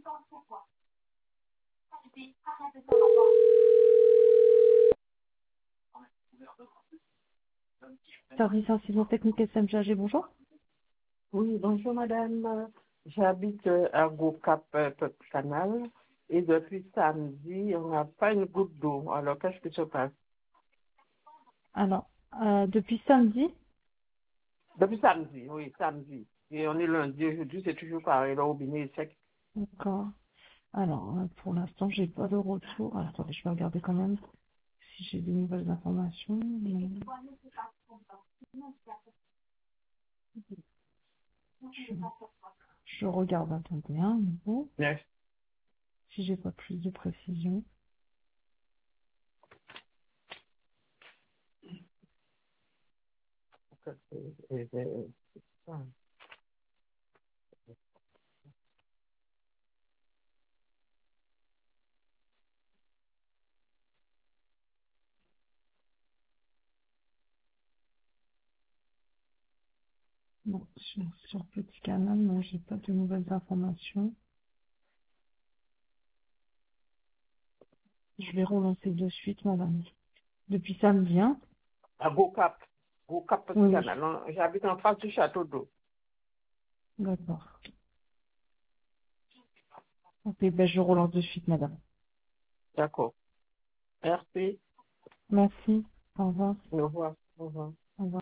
Service incident technique SMGAG, bonjour. Oui, bonjour madame. J'habite à Gocap, Peuple Canal, et depuis samedi, on n'a pas une goutte d'eau. Alors, qu'est-ce qui se passe? Alors, depuis samedi, Depuis samedi, oui, samedi. Et on est lundi, aujourd'hui, c'est toujours pareil, le robinet est sec. d'accord. Alors, pour l'instant, j'ai pas de retour. Alors, attendez, je vais regarder quand même si j'ai des nouvelles informations. Je regarde, attendez, hein, bon, Yes. si j'ai pas plus de précision. Bon, sur Petit Canal, non, j'ai pas de nouvelles informations. Je vais relancer de suite, madame. Depuis samedi, hein? À Gocap, Gocap, Peuple Oui, Canal. J'habite en face du château d'eau. d'accord. Ok, ben je relance de suite, madame. D'accord. Merci. Merci. Au revoir. Au revoir. Au revoir. Au revoir.